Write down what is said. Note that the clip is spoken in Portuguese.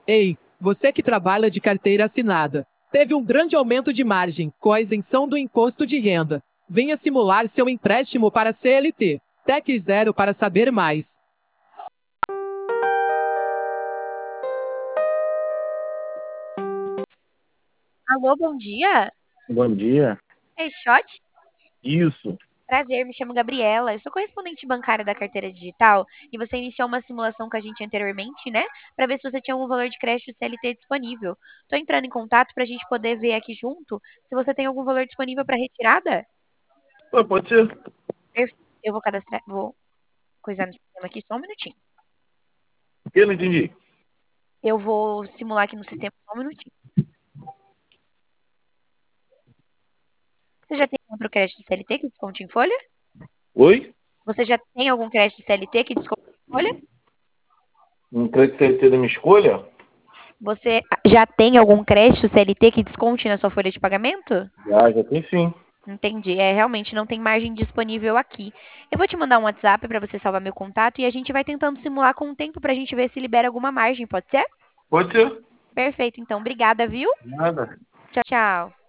Ei, você que trabalha de carteira assinada, teve um grande aumento de margem com a isenção do imposto de renda. Venha simular seu empréstimo para a CLT. Tec Zero para saber mais. Alô, bom dia. Bom dia. É Shot? Isso. Prazer, me chamo Gabriela. Eu sou correspondente bancária da carteira digital e você iniciou uma simulação com a gente anteriormente, né? Para ver se você tinha algum valor de crédito CLT disponível. Tô entrando em contato para a gente poder ver aqui junto se você tem algum valor disponível para retirada. Pode ser. Perfeito. Eu vou cadastrar, vou coisar no sistema aqui só um minutinho. Eu não entendi. Eu vou simular aqui no sistema só um minutinho. Você já tem algum crédito CLT que desconte em folha? Oi? Você já tem algum crédito CLT que desconte em folha? Um crédito CLT da minha escolha? Você já tem algum crédito CLT que desconte na sua folha de pagamento? Já tem sim. Entendi. É, realmente não tem margem disponível aqui. Eu vou te mandar um WhatsApp para você salvar meu contato e a gente vai tentando simular com o tempo para a gente ver se libera alguma margem, pode ser? Pode ser. Perfeito, então. Obrigada, viu? Nada. Tchau, tchau.